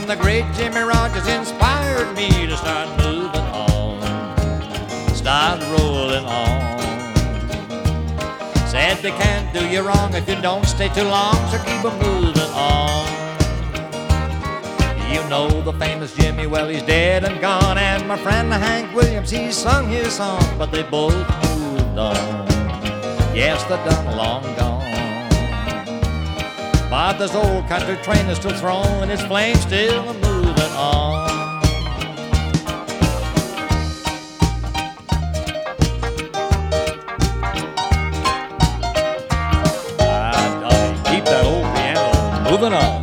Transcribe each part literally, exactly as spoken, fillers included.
from the great Jimmy Rogers inspired me to start moving on, start rolling on. Said they can't do you wrong if you don't stay too long, so keep a moving on. You know the famous Jimmy, well he's dead and gone, and my friend Hank Williams, he sung his song, but they both moved on. Yes, they're done long gone. But this old country train is still throwing its flames, still moving on. Ah, darling, keep that old piano moving on.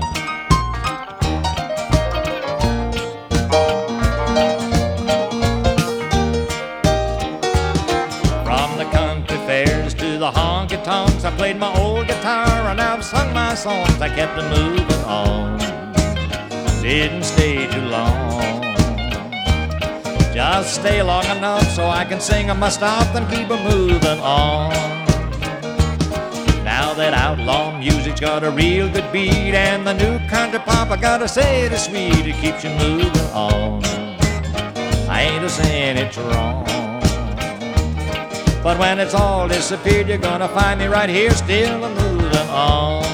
From the country fairs to the honky-tonks, I played my old guitar and I've sung my songs. I kept it moving on, didn't stay too long. Just stay long enough so I can sing on my stop and keep it moving on. Now that outlaw music's got a real good beat, and the new country pop, I gotta say it is sweet, it keeps you moving on. I ain't a saying it's wrong, but when it's all disappeared, you're gonna find me right here still a moving on.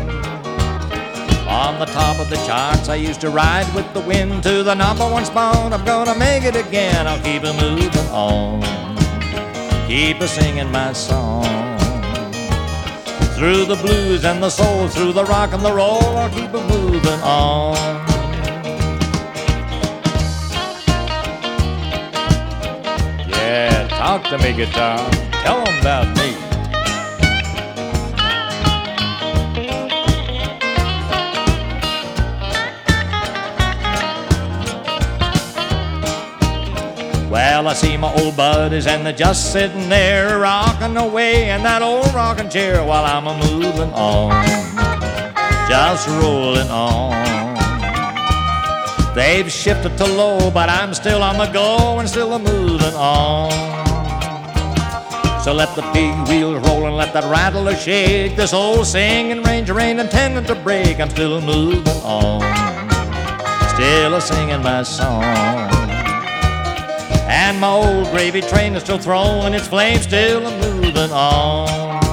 On the top of the charts, I used to ride with the wind to the number one spot. I'm gonna make it again, I'll keep it moving on, keep a singing my song. Through the blues and the soul, through the rock and the roll, I'll keep it moving on. Yeah, talk to me, guitar, tell them about me. Well, I see my old buddies and they're just sitting there rocking away in that old rocking chair while I'm a moving on, just rolling on. They've shifted to low, but I'm still on the go and still a moving on. So let the big wheels roll and let that rattler shake. This old singing ranger ain't intending to break. I'm still a moving on, still a singing my song. And my old gravy train is still throwing its flames, still a moving on.